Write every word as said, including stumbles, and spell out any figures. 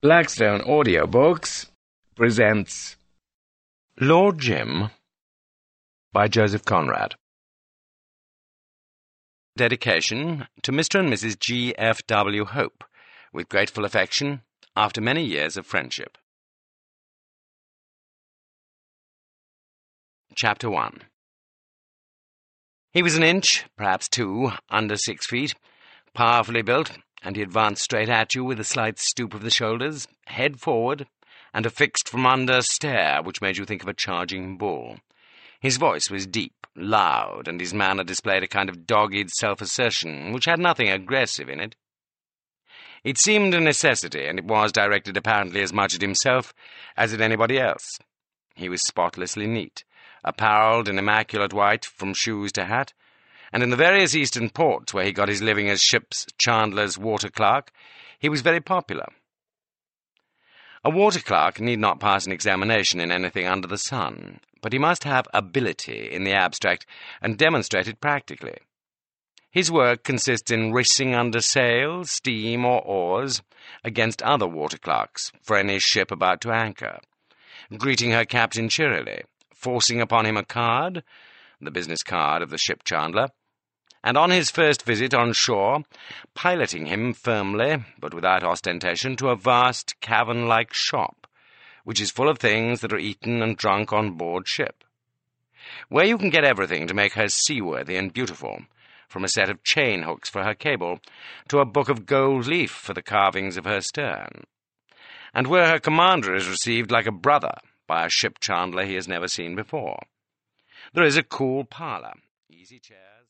Blackstone Audiobooks presents Lord Jim by Joseph Conrad. Dedication to Mister and Missus G F W Hope, with grateful affection, after many years of friendship. Chapter one. He was an inch, perhaps two, under six feet, powerfully built, and he advanced straight at you with a slight stoop of the shoulders, head forward, and a fixed-from-under stare which made you think of a charging bull. His voice was deep, loud, and his manner displayed a kind of dogged self-assertion which had nothing aggressive in it. It seemed a necessity, and it was directed apparently as much at himself as at anybody else. He was spotlessly neat, apparelled in immaculate white from shoes to hat, and in the various eastern ports where he got his living as ship's chandler's water clerk, he was very popular. A water clerk need not pass an examination in anything under the sun, but he must have ability in the abstract and demonstrate it practically. His work consists in racing under sail, steam, or oars against other water clerks for any ship about to anchor, greeting her captain cheerily, forcing upon him a card, the business card of the ship chandler, and on his first visit on shore, piloting him firmly, but without ostentation, to a vast cavern-like shop, which is full of things that are eaten and drunk on board ship, where you can get everything to make her seaworthy and beautiful, from a set of chain hooks for her cable to a book of gold leaf for the carvings of her stern, and where her commander is received like a brother by a ship chandler he has never seen before. There is a cool parlour, easy chairs,